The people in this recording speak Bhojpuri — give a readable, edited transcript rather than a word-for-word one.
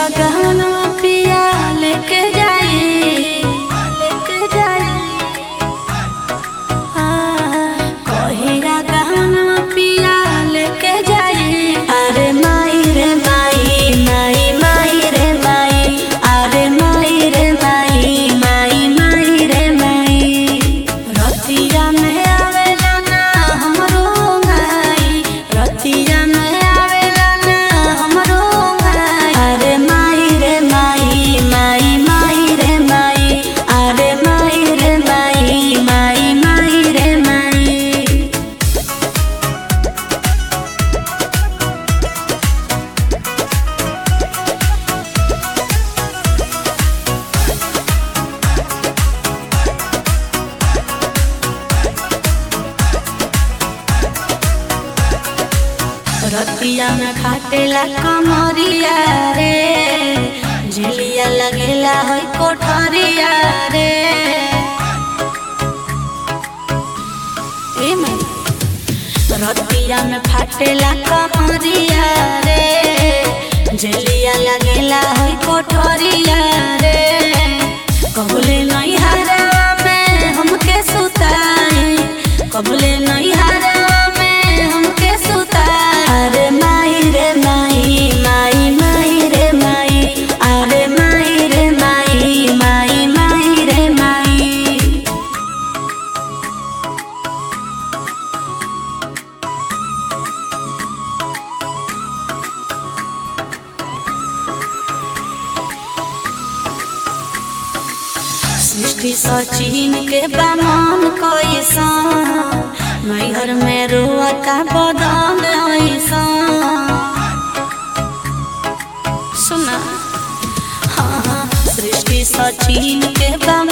कहिया गहना पिया लेके जाई कहिया गहना पिया लेके जाई। अरे माई रे माई माई माई रे माई, अरे माई रे माई माई माई रे माई। रतिया में आवेला ना हमरो माई, रतिया में आवेला ना हमरो माई। अरे माई रे माई माई माई रे माई, अरे माई रे माई माई माई रे माई। रतिया में खाटेला कमरिया रे, झिलिया लगेला है कोठरिया रे। रतिया में फाटेला कमरिया रे, झिलिया लगेला है कोठरिया रे। कबले नहीं हरा में हमके सुताई, कबले नहीं हरा में हमके सुताई। अरे माई रे माई माई माई रे माई, अरे माई रे माई माई माई रे माई। सृष्टि सचिन के बामन कैसन, नैहर में रोता बदन ऐसन। सुना हाँ सृष्टि सचिन के बामन